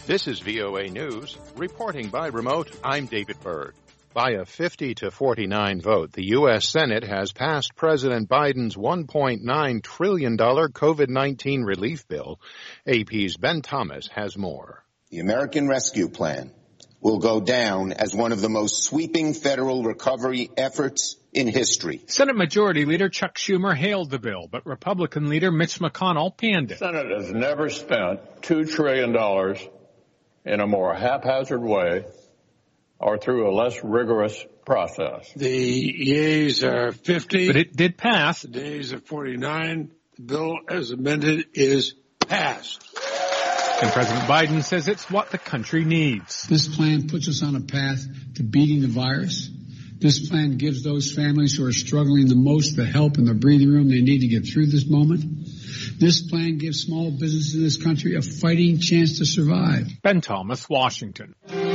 This is VOA News. Reporting by remote, I'm David Byrd. By a 50-49 vote, the U.S. Senate has passed President Biden's $1.9 trillion COVID-19 relief bill. AP's Ben Thomas has more. The American Rescue Plan will go down as one of the most sweeping federal recovery efforts in history. Senate Majority Leader Chuck Schumer hailed the bill, but Republican Leader Mitch McConnell panned it. The Senate has never spent $2 trillion in a more haphazard way or through a less rigorous process. The yeas are 50. But it did pass. The nays are 49. The bill as amended is passed. And President Biden says it's what the country needs. This plan puts us on a path to beating the virus. This plan gives those families who are struggling the most the help and the breathing room they need to get through this moment. This plan gives small businesses in this country a fighting chance to survive. Ben Thomas, Washington.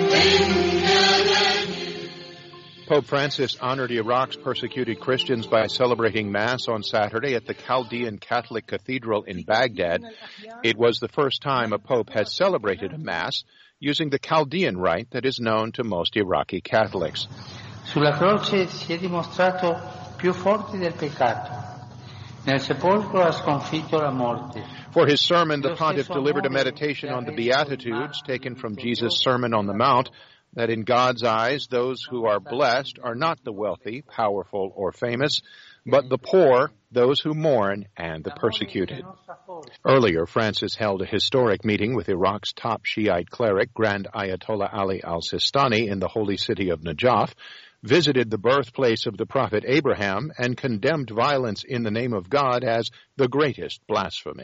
Pope Francis honored Iraq's persecuted Christians by celebrating Mass on Saturday at the Chaldean Catholic Cathedral in Baghdad. It was the first time a pope has celebrated a Mass using the Chaldean rite that is known to most Iraqi Catholics. Sulla croce si è dimostrato più forte del peccato. Nel sepolcro ha sconfitto la morte. For his sermon, the pontiff delivered a meditation on the Beatitudes taken from Jesus' Sermon on the Mount, that in God's eyes, those who are blessed are not the wealthy, powerful, or famous, but the poor, those who mourn, and the persecuted. Earlier, Francis held a historic meeting with Iraq's top Shiite cleric, Grand Ayatollah Ali al-Sistani, in the holy city of Najaf, visited the birthplace of the prophet Abraham, and condemned violence in the name of God as the greatest blasphemy.